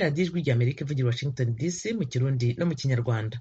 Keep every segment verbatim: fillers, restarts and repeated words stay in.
radiyo ijwi ry'Amerika ivugira Washington D C mu Kirundi no mu Kinyarwanda.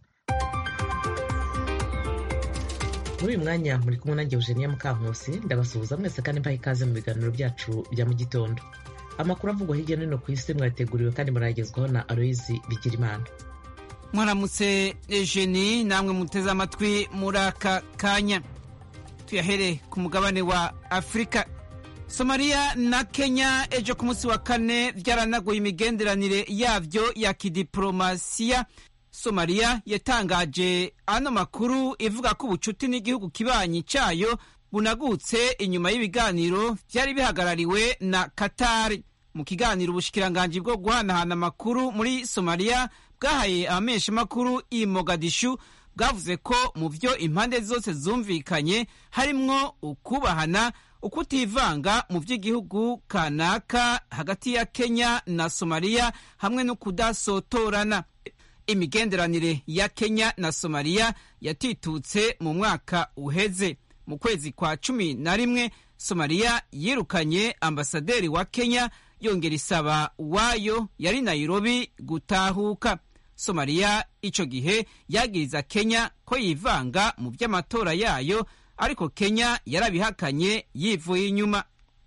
Muri uyu mwanya muri kumwe nanjye Eugenia Mukankusi, ndabasuhuza mwese kandi mbaha ikaze mu biganiro byacu bya mu gitondo. Amakuru avugwa hirya no hino ku isi mwateguriwe kandi muragezwaho na Aloyizi Bigirimana. Mwaramutse Eugenie, namwe muteze amatwi muri aka kanya. Tuyahere ku mugabane wa Afrika. Somalia na Kenya ejo ku munsi wa kane byaranaguye imigenderanire yavyo ya kidiplomasiya. Somalia yatangaje ano makuru ivuga ko ubucuti n'igihugu kibanyi cyayo bunagutse inyuma y'ibiganiro byari bihagarariwe na Qatar. Mu kiganiro ubushikiranganji bwo guhanahana amakuru muri Somalia bwahaye abamenyesha makuru i Mogadishu bwavuze ko mu byo impande zose zumvikanye harimwo ukubahana, ukutivanga mu by'igihugu kanaka hagati ya Kenya na Somalia hamwe no kudasotorana. Imigenderanire ya Kenya na Somalia yatitutse mu mwaka uheze. Mu kwezi kwa cumi na rimwe Somalia yirukanye ambasaderi wa Kenya yongera isaba wayo yari Nairobi gutahuka. Somalia ico gihe yagiriza Kenya ko yivanga mu by'amatora yayo, ariko Kenya yarabihakanye yivuye inyuma.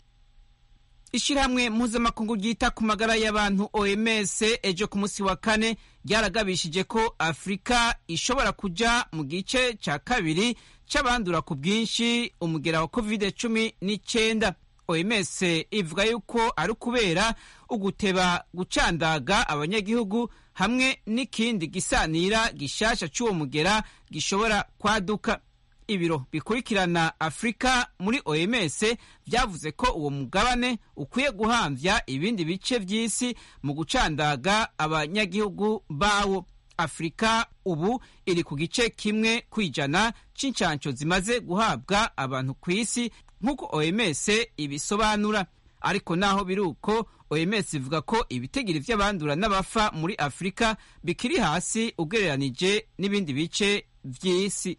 Ishirahamwe mpuzamakungu ryita ku magara y'abantu O M S ejo ku munsi wa kane ryaragabishije ko Afrika ishobora kuja mu gice ca kabiri c'abandura ku bwinshi umugera wa covid cumi n'icyenda. O M S ivuga yuko ari kubera uguteba gucandaga abanyagihugu hamwe n'ikindi gisanira gishasha c'uwo mugera gishobora kwaduka. Ibiro bikurikirana Afrika muri O M S byavuze ko uwo mugabane ukwiye guhamvya ibindi bice by'isi mu gucandaga abanyagihugu bawo. Afrika ubu iri ku gice kimwe kwijana c'incanco zimaze guhabwa abantu ku isi nk'uko O M S ibisobanura. Ariko naho biruko, O M S ivuga ko ibitigiri vy'abandura n'abafa muri Afrika bikiri hasi ugereranije n'ibindi bice vy'isi.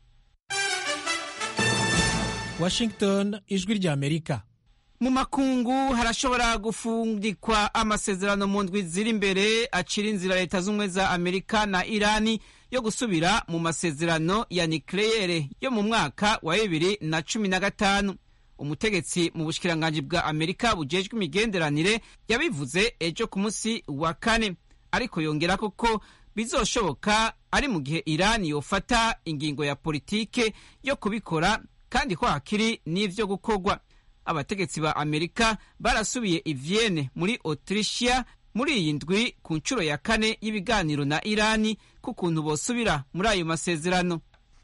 Washington, ijwi ry'Amerika. Mu makungu harashobora gufundikwa amasezerano mu ndwi ziri imbere acira inzira leta z'ubumwe za Amerika na Irani yo gusubira mu masezerano ya nucleaire yo mu mwaka wa bibiri na cumi na gatanu. Umutegetsi mu bushikiranganji bwa Amerika bujejwe imigenderanire yabivuze ejo ku munsi wa kane, ariko yongera ko bizoshoboka ari mu gihe Irani yofata ingingo ya politike yo kubikora kandi ko hakiri n'ivyo gukorwa. Abategetsi ba Amerika barasubiye i Vienne muri Autrichia muri iyi ndwi ku nshuro ya kane y'ibiganiro na Irani ku kuntu bosubira muri ayo masezerano.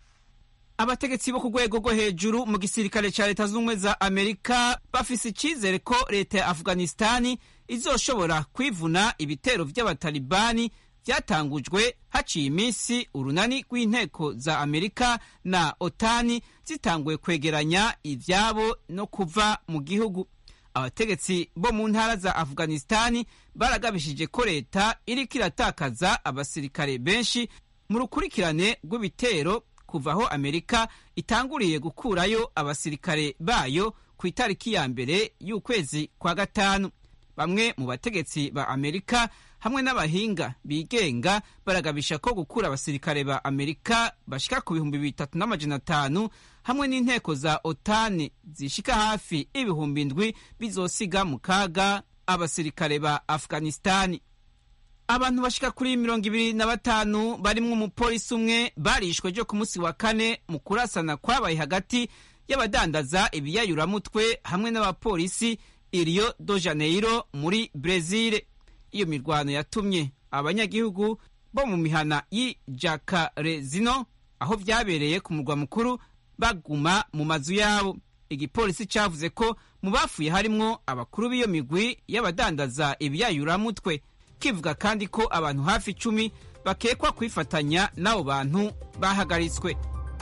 Abategetsi bo ku rwego rwo hejuru mu gisirikare ca leta z'ubumwe za Amerika bafise icizere ko leta ya Afghanistani izoshobora kwivuna ibitero vy'abatalibani vyatangujwe haciye iminsi urunani rw'inteko za Amerika na Otani zitanguye kwegeranya ivyabo no kuva mu gihugu. Abategetsi bo mu ntara za Afghanistani baragabishije ko leta iriko iratakaza abasirikare benshi mu rukurikirane rw'ibitero kuva aho Amerika itanguriye gukurayo abasirikare bayo ku itariki ya mbere y'ukwezi kwa gatanu. Bamwe mu bategetsi ba Amerika hamwe n'abahinga bigenga baragabisha ko gukura abasirikare ba Amerika bashika ku bihumbi bitatu n'amajana atanu hamwe n'inteko za Otani zishika hafi ibihumbi indwi bizosiga mu kaga abasirikare ba Afghanistani. Abantu bashika kuri mirongo ibiri na batanu barimwo umupolisi umwe barishwe ejo ku munsi wa kane mu kurasana kwabaye hagati y'abadandaza ibiyayuramutwe hamwe n'abapolisi i Rio de Janeiro muri Brazil. Iyo mirwano yatumye abanyagihugu bo mu mihana y'i Jacarezino aho vyabereye ku murwa mukuru baguma mu mazu yabo. Igipolisi cavuze ko mu bafuye harimwo abakuru b'iyo migwi y'abadandaza ibiyayuramutwe, kivuga kandi ko abantu hafi icumi bakekwa kwifatanya n'abo bantu bahagaritswe.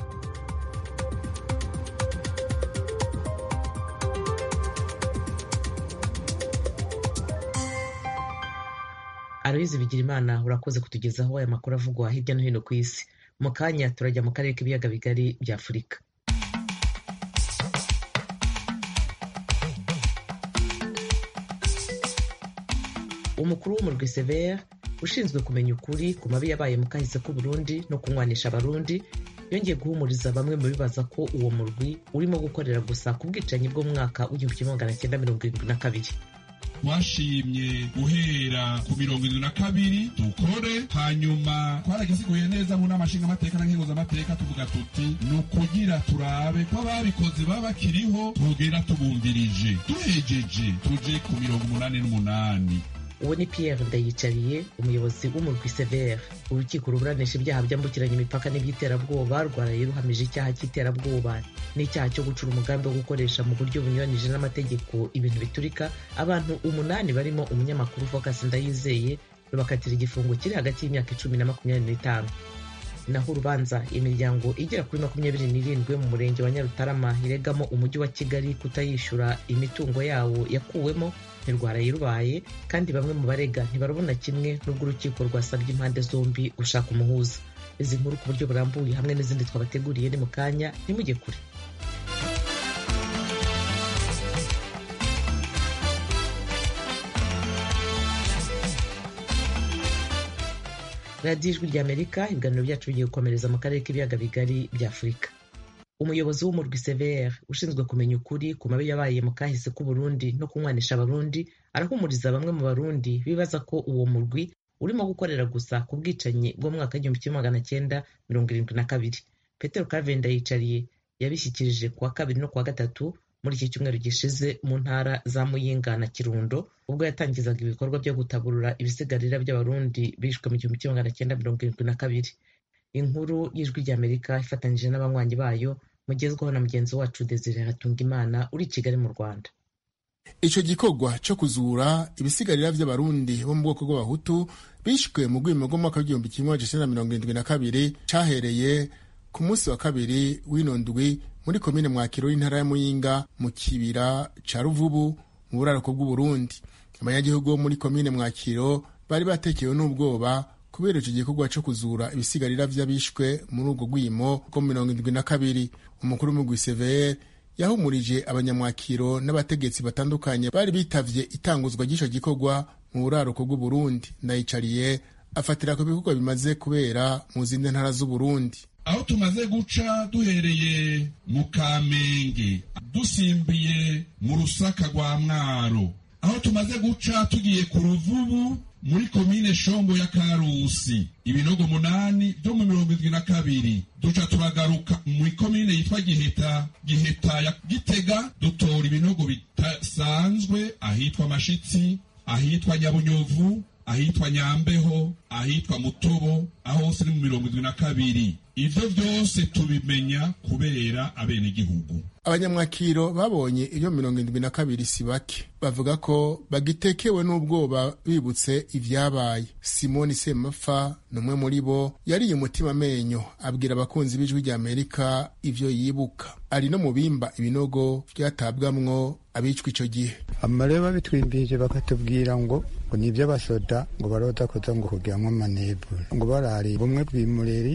Aloyizi Bigirimana, urakoze kutugezaho aya makuru avugwa hirya no hino ku isi. Mu kanya turajya mu karere k'ibiyaga bigari bya Afurika. umukuru w'umurwi Severe ushinzwe kumenya ukuri ku mabi yabaye mu kahise k'u Burundi no kunywanisha abarundi yongeye guhumuriza bamwe mu bibaza ko uwo murwi urimo gukorera gusa ku bwicanyi bwo mu mwaka w'igihumbi kimwe magana cyenda mirongo irindwi na kabiri. Twashimye guhera ku mirongo irindwi na kabiri dukore, hanyuma twaragisiguye neza mu nama nshingamateka na nkenguzamateka tuvuga tuti ni ukugira turabe ko ababikoze baba bakiriho tugera tubumvirije, duhejeje tuje ku mirongo umunani n'umunani. Uwo ni Pierre Ndayicariye, umuyobozi w'umurwi Severe. Urukiko ruburanisha ibyaha byambukiranya imipaka n'iby'iterabwoba rwaraye ruhamije icyaha cy'iterabwoba n'icyaha cyo gucura umugambi wo gukoresha mu buryo bunyuranije n'amategeko ibintu biturika abantu umunani barimo umunyamakuru Focus Ndayizeye rubakatira igifungo kiri hagati y'imyaka icumi na makumyabiri n'itanu. Naho urubanza imiryango igera kuri makumyabiri n'irindwi mu murenge wa Nyarutarama iregamo umujyi wa Kigali kutayishyura imitungo yawo yakuwemo ntirwaraye rubaye, kandi bamwe mu barega ntibarabona kimwe n'ubwo urukiko rwasabye impande zombi gushaka umuhuza. Izi nkuru ku buryo burambuye hamwe n'izindi twabateguriye ni mu kanya, ntimujye kure. radiyo ijwi ry'Amerika, ibiganiro byacu bigiye gukomereza mu karere k'ibiyaga bigari bya Afurika. Umuyobozi w'umurwi Severe ushinzwe kumenya ukuri ku mabi yabaye mu kahise k'u Burundi no kunywanisha abarundi arahumuriza bamwe mu barundi bibaza ko uwo murwi urimo gukorera gusa ku bwicanyi bwo mu mwaka w'igihumbi kimwe magana cyenda mirongo irindwi na kabiri. Petero Claver Ndayicariye yabishyikirije kuwa kabiri no kuwa gatatu muri iki cyumweru gishize mu ntara za Muyinga na Kirundo ubwo yatangizaga ibikorwa byo gutaburura ibisigarira by'abarundi bishwe mu gihumbi kimwe magana cyenda mirongo irindwi na kabiri. Inkuru y'ijwi ry'Amerika ifatanyije n'abanywanyi bayo mugezweho na mugenzi wacu Desire Hatungimana uri Kigali mu Rwanda. Ico gikorwa cyo kuzura ibisigarira by'abarundi bo mu bwoko bw'abahutu bishwe mu gwimo gw'umwaka w'igihumbi kimwe magana cyenda mirongo irindwi na kabiri cahereye ku munsi wa kabiri w'inondwi muri komine Mwakiro y'intara ya Muyinga mu kibira ca Ruvubu mu buraruko bw'u Burundi. Abanyagihugu bo muri komine Mwakiro bari batekewe n'ubwoba kubera ico gikorwa cyo kuzura ibisigarira vy'abishwe muri ubwo gwimo bwo mirongo irindwi na kabiri. Umukuru w'umurwi Severe yahumurije abanyamwakiro n'abategetsi batandukanye bari bitavye itanguzwa ry'ico gikorwa mu buraruko bw'u Burundi. Ndayicariye afatira ku bikorwa bimaze kubera mu zindi ntara z'u Burundi. Aho tumaze guca duhereye mu Kamenge dusimbiye mu Rusaka rwa Mwaro, aho tumaze guca tugiye ku Ruvubu muri komine Shombo ya Karusi, ibinogo munani byo mu mirongo irindwi na kabiri. Duca turagaruka muri komine yitwa Giheta Giheta ya Gitega dutora ibinogo bitasanzwe ahitwa Mashitsi, ahitwa Nyabunyovu, ahitwa Nyambeho, ahitwa Mutobo, aho hose ni mu mirongo irindwi na kabiri. Ivyo vyose tubimenya kubera abene igihugu. Abanyamwakiro babonye iyo mirongo irindwi na kabiri si bake, bavuga ko bagitekewe n'ubwoba bibutse ivyabaye. Simoni Semafa numwe muri bo yariye umutima amenyo abwira abakunzi b'ijwi ry'Amerika ivyo yibuka. Ari no mu bimba ibinogo vyatabwamwo abicwa ico gihe. Amareba bitwimbije bakatubwira ngo ngo nivyo basoda ngo barota kuza ngo kugiramwo amanebure ngo barari bumwe bw'imureri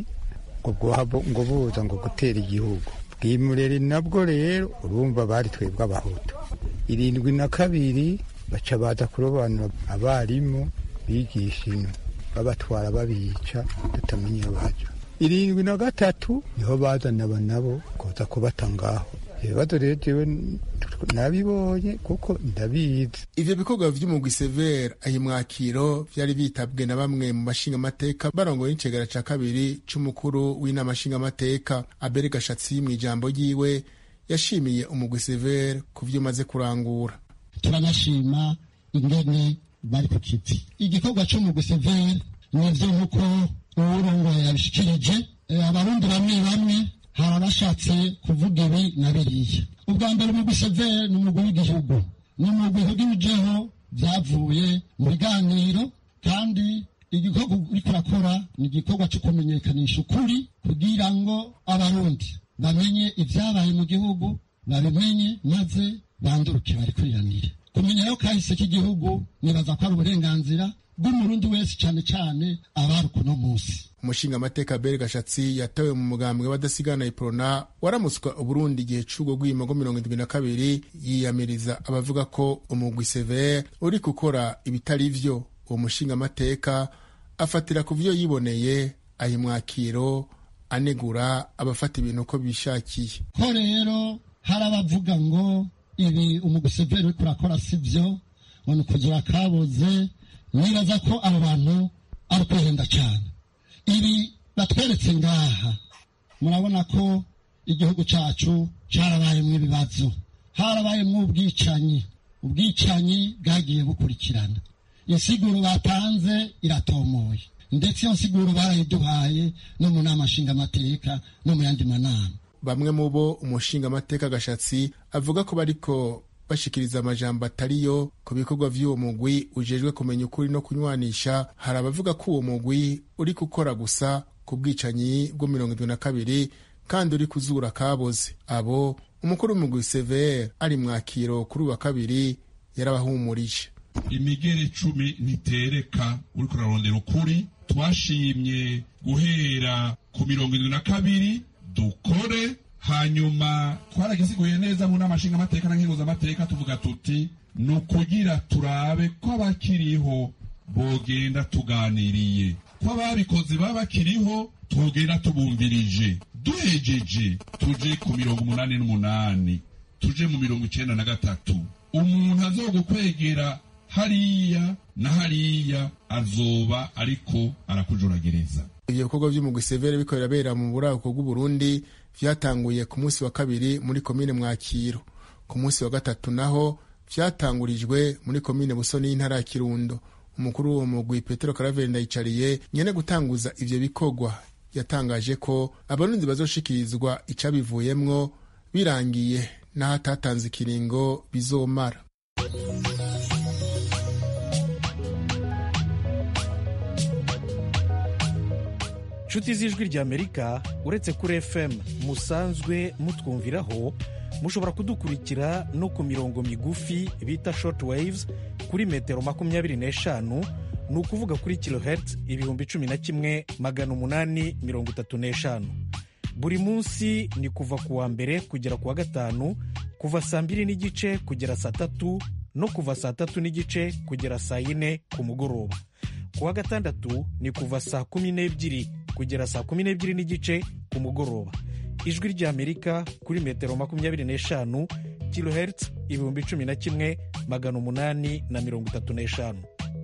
ngo buza ngo gutera igihugu. Bw'imureri nabwo rero urumva bari twebwe abahutu. Irindwi na kabiri baca baza kurobanura abarimu bigisha ino babatwara babica tutamenye iyo baja. Irindwi na gatatu niho bazana aba nabo kuza kubata ngaho. Ibibazo rero jewe nabibonye kuko ndabizi. Ivyo bikorwa vy'umugwi Severe ayi Mwakiro vyari bitabwe na bamwe mu mashinga mateka barongoye incegera ca kabiri c'umukuru w'inama nshinga mateka. Abere Gashatsi mu ijambo ryiwe yashimiye umugwi Severe ku vyo maze kurangura. Turanashima ingene bari ku kiti. Igikorwa c'umugwi Severe nivyo nkuko uwurongoye yabishikirije, abarundi bamwe bamwe harabashatse kuvuga ibi na biriya. Ubwa mbere umugwi Severe ni umugwi w'igihugu, ni umugwi w'igihugu vyavuye mu biganiro, kandi igikorwa uriko urakora ni igikorwa cyo kumenyekanisha ukuri kugira ngo abarundi bamenye ivyabaye mu gihugu, babimenye maze banduruke barikuriranire. Kumenya rero kahise k'igihugu nibaza ko ari uburenganzira bw'umurundi wese, cane cane abari kuno musi. Umushinga mateka Bere Gashatsi yatawe mu mugambwe w'abadasigana Iprona waramuswa Uburundi igihe c'ubwo gwimo go mirongo irindwi na kabiri, yiyamiriza abavuga ko umugwi Severe uri gukora ibitari vyo uwo mushingamateka afatira ku vyo yiboneye ayimwakiro anegura abafata ibintu uko bishakiye. Ko rero hari abavuga ngo ibi umuguseveri uriko urakora sivyo, ngo kuzura kaboze, nibaza ko abo bantu ari kwihenda cyane. Ibi batweretse ngaha murabona ko igihugu cacu carabayemwo ibibazo, harabayemwo ubwicanyi, ubwicanyi bwagiye bukurikirana. Insiguro batanze iratomoye, ndetse iyo nsiguro barayiduhaye no mu nama nshingamateka no mu yandi manama. Bamwe mu bo umushingamateka Gashatsi avuga ko bariko bashikiriza amajambo atariyo ku bikorwa vy'uwo mugwi ujejwe kumenya ukuri no kunywanisha. Hari abavuga ko uwo mugwi uri gukora gusa ku bwicanyi bwo mirongo indwi na kabiri kandi uri kuzura kaboze. Abo umukuru w'umugwi C V R ari mwakiro kuri wa kabiri yarabahumurije. Imigere cumi ntitereka uri kurarondera ukuri. Twashimye guhera ku mirongo indwi na kabiri dukore, hanyuma twaragiziguye neza mu nama nshingamateka na nkenguzamateka tuvuga tuti nukugira turabe ko abakiriho bogenda tuganiriye, ko ababikoze baba bakiriho tugenda tubumvirije. Duhejeje tuje ku mirongo umunani n'umunani, tuje mu mirongo icenda na gatatu. Umuntu azogukwegera hariya na hariya azoba ariko arakujuragereza. Ivyo bikorwa vy'umugwi severe bikorera bera mu buraruko bw'Uburundi vyatanguye ku munsi wa kabiri muri komine Mwakiro. Ku munsi wa gatatu naho vyatangurijwe muri komine Busoni y'intara ya Kirundo. Umukuru w'uwo mugwi Petero Karaveri Ndayicariye nyene gutanguza ivyo bikorwa yatangaje ko abarundi bazoshikirizwa icabivuyemwo birangiye n'ahatatanze ikiringo bizomara. Nshuti z'ijwi ry'Amerika, uretse kuri F M musanzwe mutwumviraho, mushobora kudukurikira no ku mirongo migufi bita short waves kuri metero makumyabiri n'eshanu, ni ukuvuga kuri kilohertz ibihumbi cumi na kimwe magana umunani mirongo itatu n'eshanu. Buri munsi ni kuva ku wa mbere kugera ku wa gatanu, kuva saa mbiri n'igice kugera saa tatu no kuva saa tatu n'igice kugera saa yine ku mugoroba. Ku wa gatandatu ni kuva saa kumi n'ebyiri kugera saa kumi n'ebyiri n'igice ku mugoroba. Ijwi ry'Amerika kuri metero makumyabiri n'eshanu, kilohertz ibihumbi cumi na kimwe magana umunani na mirongo itatu n'eshanu.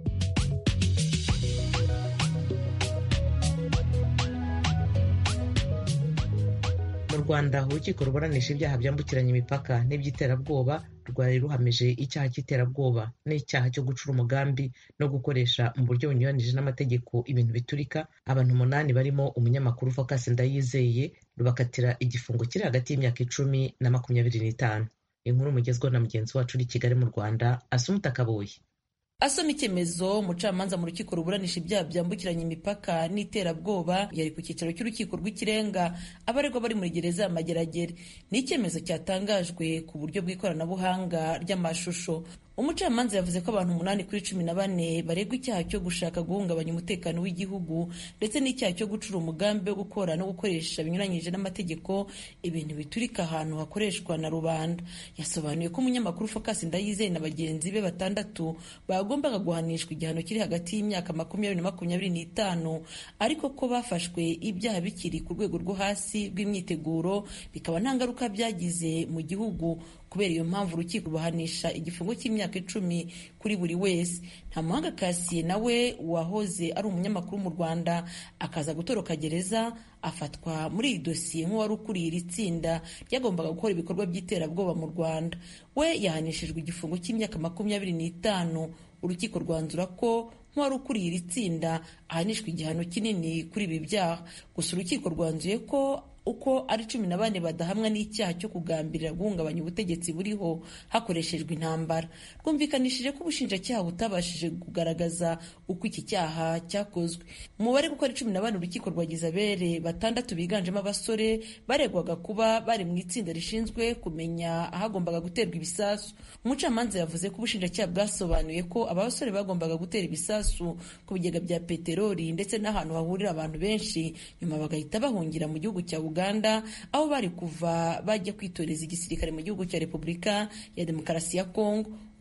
Mu Rwanda urukiko ruburanisha ibyaha byambukiranya imipaka n'iby'iterabwoba rwari ruhamije icyaha cy'iterabwoba n'icyaha cyo gucura umugambi no gukoresha mu buryo bunyuranije n'amategeko ibintu biturika abantu umunani barimo umunyamakuru Focus Ndayizeye rubakatira igifungo kiri hagati y'imyaka icumi na makumyabiri n'itanu. Inkuru mugezweho na mugenzi wacu uri Kigali mu Rwanda Asumta Kaboyi. Asoma icyemezo umucamanza mu rukiko ruburanisha ibyaha byambukiranya imipaka n'iterabwoba yari ku cyicaro cy'urukiko rw'ikirenga abaregwa bari muri gereza ya Mageragere. Ni icyemezo cyatangajwe ku buryo bw'ikoranabuhanga ry'amashusho. Umucamanza yavuze ko abantu umunani kuri cumi na bane baregwa icyaha cyo gushaka guhungabanya umutekano w'igihugu ndetse n'icyaha cyo gucura umugambi wo gukora no gukoresha binyuranyije n'amategeko ibintu biturika ahantu hakoreshwa na rubanda. Yasobanuye ko umunyamakuru Focus Ndayizeye na bagenzi be batandatu bagombaga guhanishwa igihano kiri hagati y'imyaka makumyabiri na makumyabiri n'itanu, ariko ko bafashwe ibyaha bikiri ku rwego rwo hasi rw'imyiteguro bikaba nta ngaruka byagize mu gihugu. Kubera iyo mpamvu urukiko rubahanisha igifungo cy'imyaka icumi kuri buri wese. Ntamuhanga Cassier nawe wahoze ari umunyamakuru mu Rwanda akaza gutoroka gereza afatwa muri iyi dosiye nk'uwari ukuriye iri tsinda ryagombaga gukora ibikorwa by'iterabwoba mu Rwanda. We yahanishijwe igifungo cy'imyaka makumyabiri n'itanu. Urukiko rwanzura ko nk'uwari ukuriye iri tsinda ahanishwa igihano kinini kuri ibi byaha. Gusa urukiko rwanzuye ko uko ari cumi na bane badahamwa n'icyaha cyo kugambirira guhungabanya ubutegetsi buriho hakoreshejwe intambara. Rwumvikanishije ko ubushinjacyaha butabashije kugaragaza uko iki cyaha cyakozwe. Umubare kuko ari cumi na bane urukiko rwagize abere batandatu biganjemo abasore baregwaga kuba bari mu itsinda rishinzwe kumenya ahagombaga guterwa ibisasu. Umucamanza yavuze ko ubushinjacyaha bwasobanuye ko aba basore bagombaga gutera ibisasu ku bigega bya peteroli ndetse n'ahantu hahurira abantu benshi, nyuma bagahita bahungira mu gihugu cya Uganda aho bari kuva bajya kwitoreza igisirikare mu gihugu cya Repubulika ya Demokarasi ya Kongo.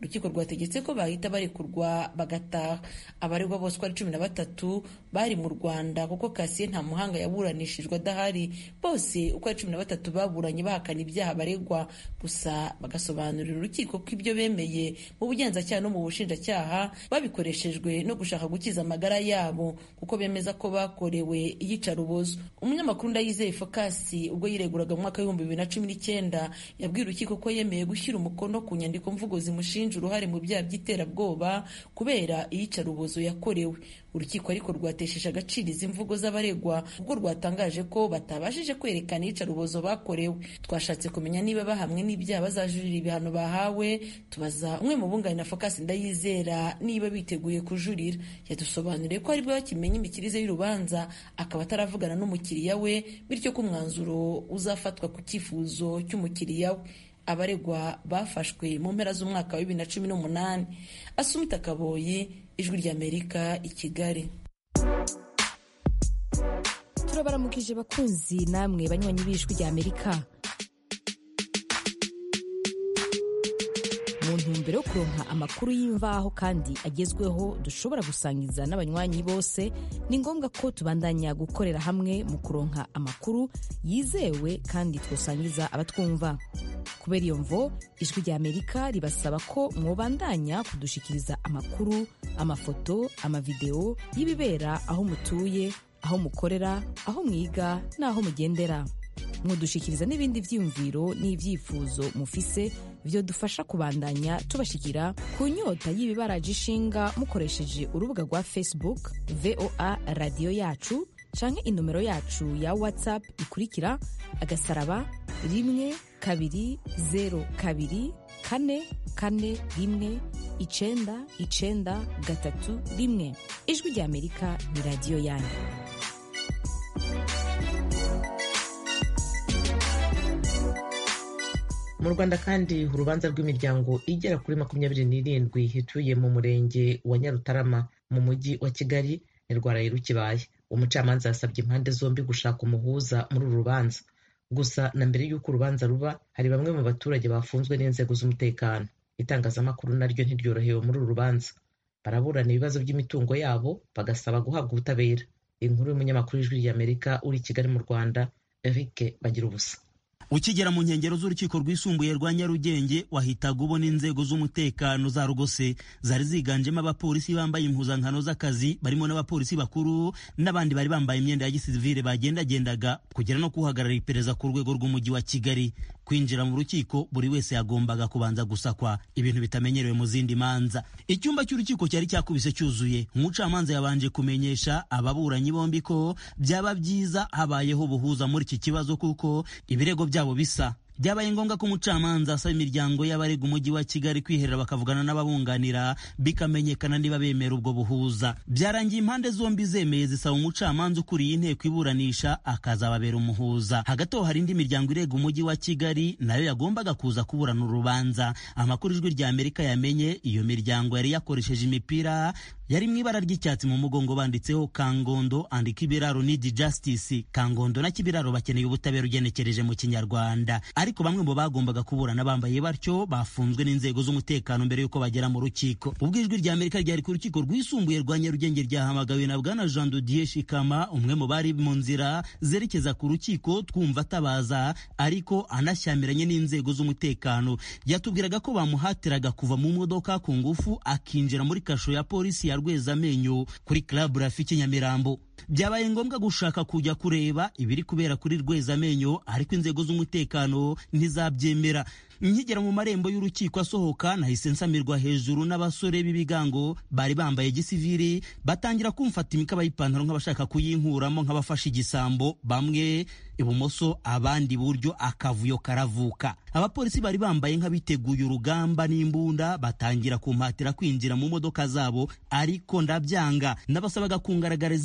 urukiko rwategetse ko bahita barekurwa bagataha. Abaregwa bose uko ari cumi na batatu bari mu Rwanda kuko Cassien Ntamuhanga yaburanishijwe adahari. Bose uko ari cumi na batatu baburanye bahakana ibyaha baregwa, gusa bagasobanurira urukiko ko ibyo bemeye mu bugenzacyaha no mu bushinjacyaha babikoreshejwe no gushaka gukiza amagara yabo kuko bemeza ko bakorewe iyicarubozo. Umunyamakuru Ndayizeye Focus ubwo yireguraga mu mwaka w'ibihumbi bibiri na cumi n'icyenda yabwiye urukiko ko yemeye gushyira umukono ku nyandiko mvugo zimushinja uruhare mu byaha by'iterabwoba kubera iyicarubozo yakorewe. Urukiko ariko rwatesheje agaciro izi mvugo z'abaregwa ubwo rwatangaje ko batabashije kwerekana iyicarubozo bakorewe. Twashatse kumenya niba bahamwe n'ibyaha bazajurira ibihano bahawe. Tubaza umwe mu bunganira Focus Ndayizera niba biteguye kujurira. Yadusobanuriye ko aribwo bakimenya imikirize y'urubanza akaba ataravugana n'umukiriya we, bityo ko umwanzuro uzafatwa ku cyifuzo cy'umukiriya we. Abaregwa bafashwe mu mpera z'umwaka wa bibiri na cumi n'umunani. Asumita Kaboyi, Ijwi ry'Amerika, i Kigali. Turabaramukije bakunzi namwe banywanyi b'Ijwi ry'Amerika. Mu ntumbero yo kuronka amakuru y'imvaho kandi agezweho dushobora gusangiza n'abanywanyi bose, ni ngombwa ko tubandanya gukorera hamwe mu kuronka amakuru yizewe kandi twosangiza abatwumva. Kubera iyo mvo, Ijwi ry'Amerika ribasaba ko mwobandanya kudushikiriza amakuru, amafoto, amavideo y'ibibera aho mutuye, aho mukorera, aho mwiga n'aho mugendera. Mwodushikiriza n'ibindi vyiyumviro n'ivyifuzo mufise vyo dufasha kubandanya tubashikira ku nyota y'ibibaraje ishinga mukoresheje urubuga rwa Facebook V O A Radio Yacu canke inomero yacu ya WhatsApp ikurikira agasaraba rimwe kabiri zero kabiri kane kane rimwe icenda icenda gatatu rimwe. Ijwi ry'Amerika ni radio yanyu. Mu Rwanda kandi urubanza rw'imiryango igera kuri makumyabiri n'irindwi ituye mu murenge wa Nyarutarama mu mujyi wa Kigali nirwaraye rukibaye. Umucamanza yasabye impande zombi gushaka umuhuza muri uru rubanza. Gusa na mbere y'uko urubanza ruba hari bamwe mu baturage bafunzwe n'inzego z'umutekano. Itangazamakuru naryo ntiryorohewe muri uru rubanza. Baraburana ibibazo by'imitungo yabo bagasaba guhabwa ubutabera. Inkuru y'umunyamakuru w'Ijwi ry'Amerika uri Kigali mu Rwanda, Eric Bagirubusa. Ukigera mu nkengero z'urukiko rwisumbuye rwa Nyarugenge wahitaga ubona inzego z'umutekano za rugose zari ziganjemo abapolisi bambaye impuzankano z'akazi, barimo n'abapolisi bakuru n'abandi bari bambaye imyenda ya gisivile bagendagendaga kugera no kuhagarara iperereza ku rwego rw'umujyi wa Kigali. Kwinjira mu rukiko buri wese yagombaga kubanza gusakwa, ibintu bitamenyerewe mu zindi manza. Icyumba cy'urukiko cyari cyakubise cyuzuye. Umucamanza yabanje kumenyesha ababuranyi bombi ko byaba byiza habayeho buhuza muri iki kibazo kuko ibirego byabo bisa. Byabaye ngombwa ko umucamanza asaba imiryango y'abarega umujyi wa Kigali kwiherera bakavugana n'ababunganira bikamenyekana niba bemera ubwo buhuza. Byarangiye impande zombi zemeye zisaba umucamanza ukuriye inteko iburanisha akazababera umuhuza. Hagati aho hari indi miryango irega umujyi wa Kigali nayo yagombaga kuza kuburana urubanza. Amakuru Ijwi ry'Amerika yamenye iyo miryango yari yakoresheje imipira yari mu ibara ry'icyatsi mu mugongo banditseho Kangondo and Kibiraro need justice. Kangondo na Kibiraro bakeneye ubutabera ugenekereje mu Kinyarwanda. Ariko bamwe mu bagombaga kuburana bambaye batyo bafunzwe n'inzego z'umutekano mbere yuko bagera mu rukiko. Ubwo Ijwi ry'Amerika ryari ku rukiko rwisumbuye rwa Nyarugenge ryahamagawe na Bwana Jean de Dieu Shikama, umwe mu bari mu nzira zerekeza ku rukiko twumva atabaza ariko anashyamiranye n'inzego z'umutekano. Yatubwiraga ko bamuhatiraga kuva mu modoka ku ngufu akinjira muri kasho ya polisi ya Rwezamenyo kuri Club Rafiki Nyamirambo. Byabaye ngombwa gushaka kujya kureba ibiri kubera kuri Rwezamenyo ariko inzego z'umutekano ntizabyemera. Nkigera mu marembo y'urukiko asohoka nahise nsamirwa hejuru n'abasore b'ibigango bari bambaye gisivili batangira kumfata imikaba y'ipantaro nk'abashaka kuyinkuramo nk'abafashe igisambo, bamwe ibumoso abandi buryo, akavuyo karavuka. Abapolisi bari bambaye nk'abiteguye urugamba n'imbunda batangira kumpatira kwinjira mu modoka zabo ariko ndabyanga. Nabasabaga kungaragariza ibyaha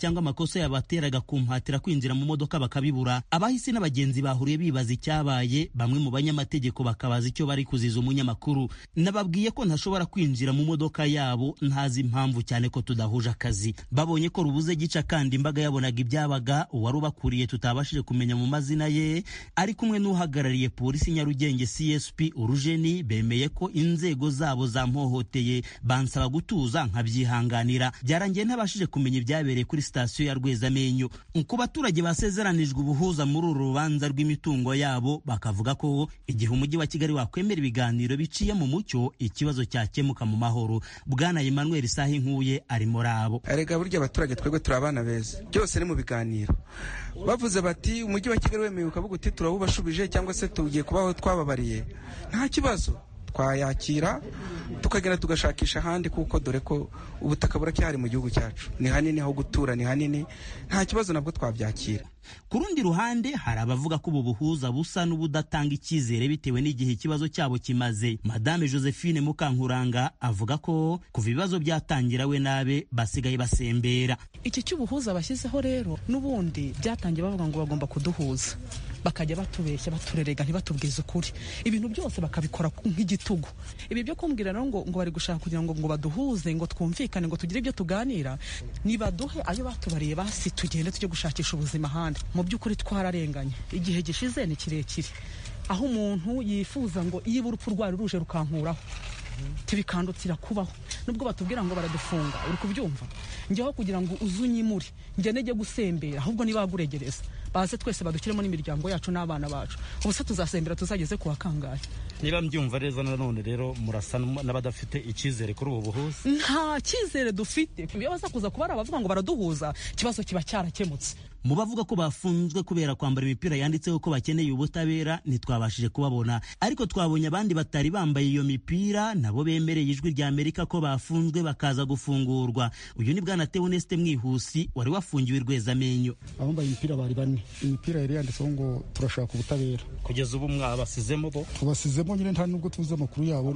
cyangwa amakosa yabateraga kumpatira kwinjira mu modoka bakabibura. Abahisi n'abagenzi bahuriye bibaza icyabaye, bamwe mu banyamategeko bakabaza icyo bari kuziza umunyamakuru. Nababwiye ko ntashobora kwinjira mu modoka yabo ntazi impamvu, cyane ko tudahuje akazi. Babonye ko rubuze gica kandi imbaga yabonaga ibyabaga, uwari ubakuriye tutabashije kumenya mu mazina ye ari kumwe n'uhagarariye polisi Nyarugenge C S P Urujeni, bemeye ko inzego zabo zampohoteye, bansaba gutuza nkabyihanganira. Byarangiye ntabashije kumenya ibyabereye kuri sitasiyo ya Rwezamenyo. Ku baturage basezeranijwe ubuhuza muri uru rubanza rw'imitungo yabo, bakavuga ko igihe umujyi wa Kigali wakwemera ibiganiro biciye mu mucyo, ikibazo cyakemuka mu mahoro. Bwana Emmanuel Sahinkuye ari muri abo. Erega burya abaturage twebwe turi abana beza, byose ni mu biganiro. Bavuze bati umujyi wa Kigali wemeye ukavuga uti turawubashubije cyangwa se tugiye kubaho twababariye, nta kibazo, twayakira tukagenda tugashakisha ahandi, kuko dore ko ubutaka buracyari mu gihugu cyacu, ni hanini aho gutura, ni hanini, nta kibazo, nabwo twabyakira. Ku rundi ruhande hari abavuga ko ubu buhuza busa n'ubudatanga icyizere bitewe n'igihe ikibazo cyabo kimaze. Madame Josephine Mukankuranga avuga ko kuva ibibazo byatangira we nabe basigaye basembera. Iki cy'ubuhuza bashyizeho rero n'ubundi byatangiye bavuga ngo bagomba kuduhuza, bakajya batubeshya baturerega ntibatubwize ukuri, ibintu byose bakabikora nk'igitugu. Ibi byo kumbwira rero ngo ngo bari gushaka kugira ngo ngo baduhuze, ngo twumvikane, ngo tugire ibyo tuganira, nibaduhe ayo batubariye basi tugende tujye gushakisha ubuzima ahandi. Mu by'ukuri twararenganye, igihe gishize ni kirekire, aho umuntu yifuza ngo iyo urupfu rwari ruje rukankuraho tibikandukira kubaho, nubwo batubwira ngo baradufunga, uri kubyumva, njyeho kugira ngo uzunyimure njye nejye gusembera, ahubwo nibaguregereza baze twese badukiremo n'imiryango yacu n'abana bacu, ubuse tuzasembera tuzageze ku wakangaye. Niba mbyumva neza nanone rero murasa n'abadafite icyizere kuri ubu buhuza? Nta cyizere dufite, iyo baza kuza kuba abavuga ngo baraduhuza, ikibazo kiba cyarakemutse. Mu bavuga ko bafunzwe kubera kwambara imipira yanditseho ko bakeneye ubutabera ntitwabashije kubabona, ariko twabonye abandi batari bambaye iyo mipira nabo bemereye Ijwi rya Amerika ko bafunzwe bakaza gufungurwa. Uyu ni Bwana Theoneste Mwihusi wari wafungiwe Rwezamenyo. Abambaye imipira bari bane, imipira yari yanditseho ngo turashaka ubutabera. Kugeza ubu mwabasizemo bo? Tubasizemo nyine nta nubwo tuzi amakuru yabo.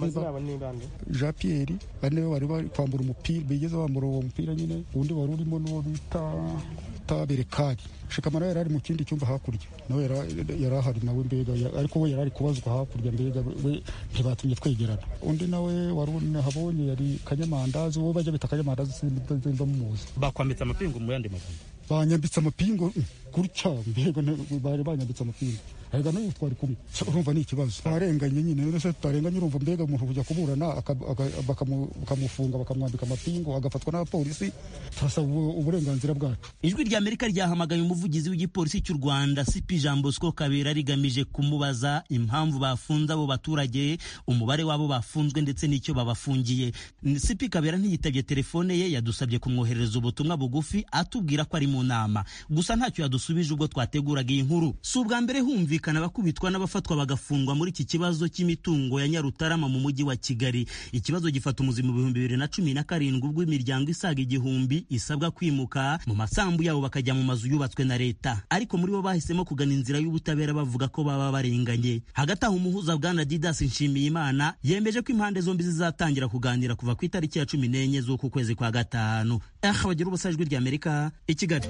Jean Pierre bane bari bari kwambura umupira, bigeze bambura uwo mupira nyine, undi wari urimo n'uwo bita taberekari Shikamara yari ari mu kindi cyumba hakurya, nawe yari ahari nawe mbega, ariko we yari ari kubazwa hakurya, mbega we ntibatumye twegerana. Undi nawe wari habonye yari Kanyamandazi, uwo bajya bita Kanyamandazi simba muzi. Bakwambitse amapingu mu yandi magambo? Banyambitse amapingu gutya, mbega bari banyambitse amapingu. Ega n'uyu twari kumwe, urumva ni ikibazo. Twarenganye nyine, none se tutarenganye, urumva mbega umuntu kujya kuburana bakamufunga bakamwambika amapingu agafatwa n'abapolisi, turasaba uburenganzira bwacu. Ijwi rya Amerika ryahamagaye umuvugizi w'igipolisi cy'u Rwanda C P Jean Bosco Kabera rigamije kumubaza impamvu bafunze abo baturage, umubare wabo bafunzwe ndetse n'icyo babafungiye. C P Kabera ntiyitabye telefone ye, yadusabye kumwoherereza ubutumwa bugufi atubwira ko ari mu nama, gusa ntacyo yadusubije ubwo twateguraga iyi nkuru. Si ubwa mbere humvikana abakubitwa n'abafatwa bagafungwa muri iki kibazo cy'imitungo ya Nyarutarama mu mujyi wa Kigali. Ikibazo gifata umuzi mu bihumbi bibiri na cumi na karindwi ubwo imiryango isaga igihumbi isabwa kwimuka mu masambu yabo bakajya mu mazu yubatswe na leta, ariko muri bo bahisemo kugana inzira y'ubutabera bavuga ko baba barenganye. Hagati aho umuhuza Bwana Didas Nshimiyimana yemeje ko impande zombi zizatangira kuganira kuva ku itariki ya cumi n'enye z'uku kwezi kwa gatanu. Aha bagira ubusa Ijwi rya Amerika i Kigali.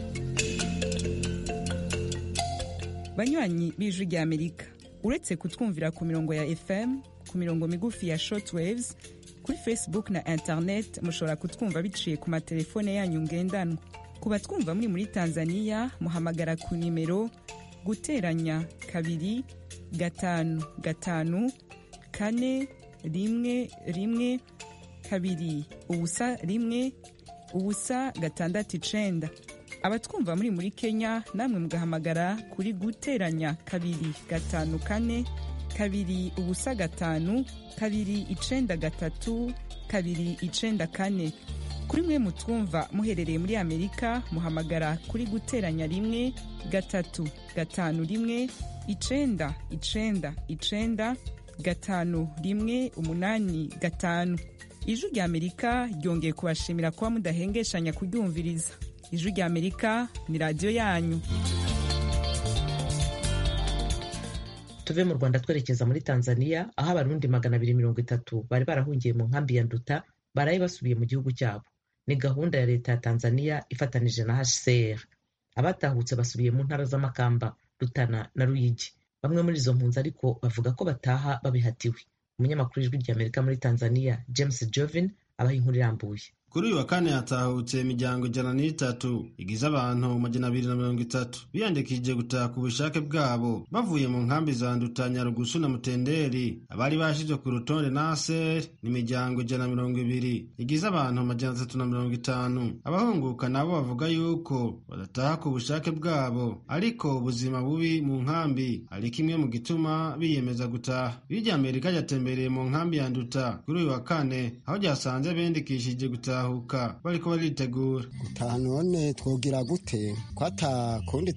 Banywanyi b'Ijwi rya Amerika, uretse kutwumvira ku mirongo ya F M, ku mirongo migufi ya shortwaves, kuri Facebook na internet mushobora kutwumva biciye ku matelefone yanyu ngendanwa. Ku batwumva muri muri Tanzania muhamagara ku nimero guteranya kabiri gatanu gatanu kane rimwe rimwe kabiri ubusa rimwe ubusa gatandatu icenda. Abatwumva muri muri Kenya namwe mugahamagara kuri guteranya kabiri gatanu kane kabiri ubusa gatanu kabiri icenda gatatu kabiri icenda kane. Kuri mwe mutwumva muherereye muri Amerika muhamagara kuri guteranya rimwe gatatu gatanu rimwe icenda icenda icenda gatanu rimwe umunani gatanu. Ijwi rya Amerika ryongeye kubashimira kuba mudahengeshanya kuryumviriza. Ijwi rya Amerika ni radio yanyu. Tuve mu Rwanda twerekeza muri Tanzania, aho abarundi magana abiri mirongo itatu bari barahungiye mu nkambi ya Nduta baraye basubiye mu gihugu cyabo. ni gahunda ya leta ya Tanzania ifatanije na H C R. Abatahutse basubiye mu ntara z'Amakamba, Rutana na Ruyigi. Bamwe muri izo mpunzi ariko bavuga ko bataha babihatiwe. Umunyamakuru w'Ijwi ry'Amerika muri Tanzania, James Jovin, abaha inkuru irambuye. Kuri uyu wa kane hatahutse imiryango ijana n'itatu igize abantu majana abiri na mirongo itatu biyandikishije gutaha ku bushake bwabo bavuye mu nkambi za Nduta, Nyarugusu na Mutenderi. Abari bashizwe ku rutonde na A S E R ni imiryango ijana na mirongo ibiri igize abantu majana atatu na mirongo itanu. Abahunguka nabo bavuga yuko badataha ku bushake bwabo, ariko ubuzima bubi mu nkambi ari kimwe mu gituma biyemeza gutaha. Ijwi ry'Amerika ryatembereye mu nkambi ya Nduta kuri uyu wa kane, aho ryasanze biyandikishije gutaha bariko baritegura gutaha. None twogira gute kwata kundi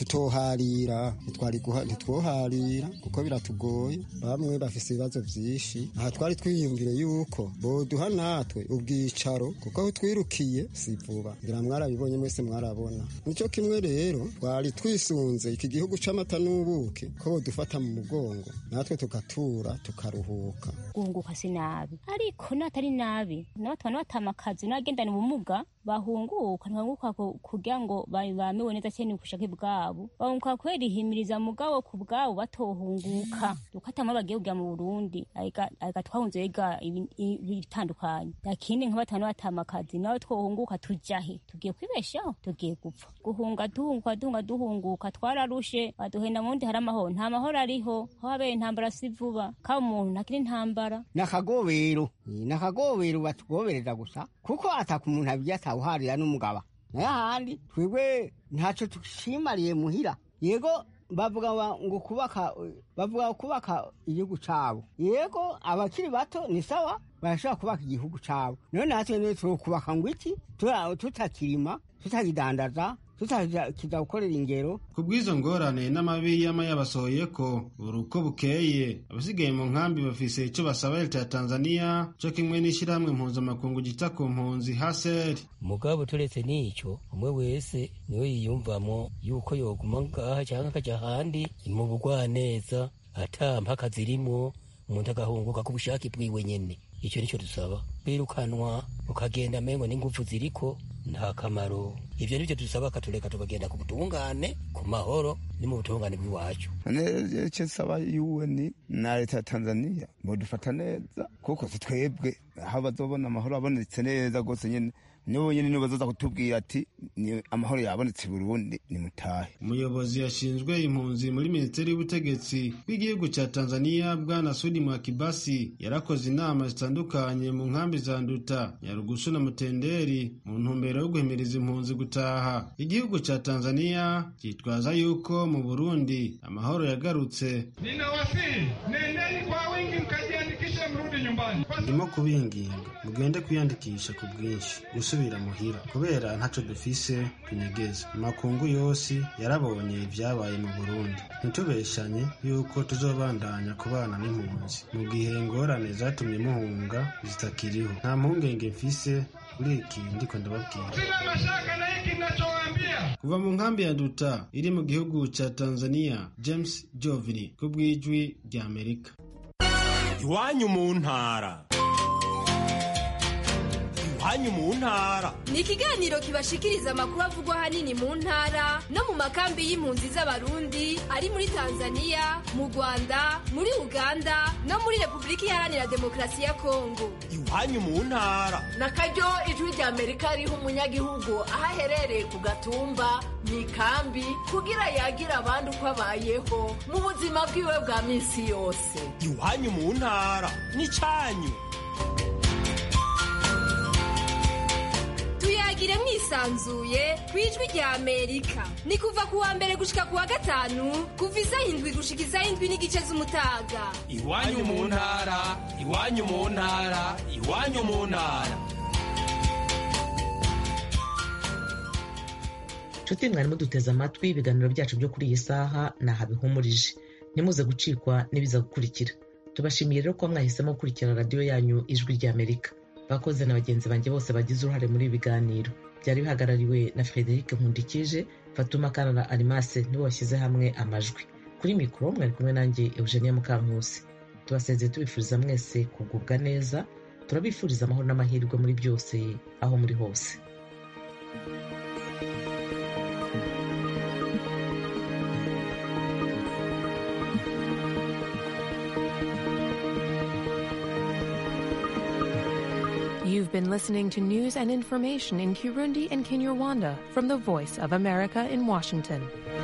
tutoharira ntitwoharira kuko biratugoye, bamwe bafise ibibazo vyinshi. Aha twari twiyumvire yuko boduha natwe ubwicaro kuko aho twirukiye si vuba, ngira mwarabibonye mwese mwarabona. Nico kimwe rero twari twisunze iki gihugu c'amata n'ubuki ko bodufata mu mugongo natwe tugatura tukaruhuka. Guhunguka sinabi, ariko natari nabi n'abatwana batamaka nagendana ubumuga bahunguka ntibahunguka kugira ngo bamewe neza cyane kushaka bwabo, bahunguka kweri himiriza mugabo ku bwabo batohunguka dukatama bagiye kujya mu Burundi ayiga twahunze yiga ibitandukanye. Lakini nk'abatanu batamakazi nawe twohunguka tujahe, tugiye kwibeshaho, tugiye gupfa. Guhunga duhunguka duhunga duhunguka twararushe, baduhenda mundi hari amahoro, nta mahoro ariho, aho habeye intambara si vuba, ka umuntu ntakiri intambara nakagobero nakagobero batugobereza gusa kuko ataka umuntu abiye atawuharira n'umugaba naye ahandi twebwe ntaco tushimariye muhira. Yego bavuga ngo kubaka bavuga kubaka igihugu cabo, yego abakiri bato ni sawa barashobora kubaka igihugu cabo, none natwe ne twokubaka ngo iki tutakirima tutakidandaza tutakiza gukorera ingero. Kubw'izo ngorane n'amabi y'ama yabasohoye ko uruko bukeye abasigaye mu nkambi bafise ico basaba leta ya Tanzania cyo kimwe n'ishirahamwe mpuzamakungu gita ku mpunzi H C R. Mugabo turetse n'ico umwe wese niwe yiyumvamo yuko yoguma ngaha cyangwa akaja ahandi mu bugwaneza ata mpaka zirimo, umuntu agahunguka ku bushake bwiwe nyene. Ico nico dusaba, birukanwa ukagenda mengo n'ingufu ziriko nta kamaro. Ivyo nivyo dusaba katuleka tukagenda ku butungane ku mahoro ni mu butungane bw'iwacu. None cyo saba U N na leta ya Tanzania bodufata neza kuko twebwe aho bazobona amahoro abonetse neza gose nyene nibo nyene nibo bazoza kutubwira ati ni amahoro yabonetse Burundi ni mutahe. Umuyobozi yashinzwe impunzi muri Minisiteri y'Ubutegetsi bw'igihugu ca Tanzania Bwana Sudi Mwakibasi yarakoze inama zitandukanye mu nkambi za Nduta, Nyarugusu na Mutenderi mu ntumbero yo guhimiriza impunzi gutaha. Igihugu ca Tanzania kitwaza yuko mu Burundi amahoro yagarutse. Ninawasihi, nendeni kwa wingi mkajiandikishe mrudi nyumbani. Ndimo kubinginga mugende kwiyandikisha ku bwinshi gusubira muhira kubera ntaco dufise tunyegeza. Makungu yose yarabonye ibyabaye mu Burundi, ntitubeshanye yuko tuzobandanya kubana n'impunzi mu gihe ingorane zatumye muhunga zitakiriho. Nta mpungenge mfise kuri iki ndiko ndababwira. Sina mashaka na hiki ninachowaambia. Kuva mu nkambi ya Nduta iri mu gihugu ca Tanzania, James Jovini ku bw'Ijwi ry'Amerika. Iwanyu mu ntara. Iwanyu mu ntara ni ikiganiro kibashikiriza amakuru avugwa hanini mu ntara no mu makambi y'impunzi z'Abarundi ari muri Tanzania, mu Rwanda, muri Uganda no muri Republika Iharanira Demokarasi ya Kongo. Iwanyu mu ntara nakaryo Ijwi ry'Amerika riha umunyagihugu aho aherereye ku gatumba mu ikambi kugira yagira abandi uko abayeho mu buzima bwiwe bwa minsi yose. Iwanyu mu ntara ni canyu. Tuyagire mwisanzuye kwijwi rya Amerika. Ni kuva kuwa mbere gushika kuwa gatanu kuva isaha indwi gushika isaha indwi n'igice z'umutaga. Iwanyu mu ntara, iwanyu mu ntara, iwanyu mu ntara. Nshuti mwarimo duteze amatwi ibiganiro byacu byo kuri iyi saha naha bihumurije. Nimuze gucikwa n'ibiza gukurikira. Tubashimiye rero ko mwahisemo gukurikira radio yanyu Ijwi rya Amerika. Bakoze na bagenzi banjye bose bagize uruhare muri ibiganiro. Byari bihagarariwe na Frederic Nkundikije, Fatuma Karara Alimase nibo bashyize hamwe amajwi. Kuri mikoro mwari kumwe nanjye Eugenia Mukankusi. Tubasezeye tubifuriza mwese kugubwa neza turabifuriza amahoro n'amahirwe muri byose aho muri hose. You've been listening to news and information in Kirundi and Kinyarwanda from the Voice of America in Washington.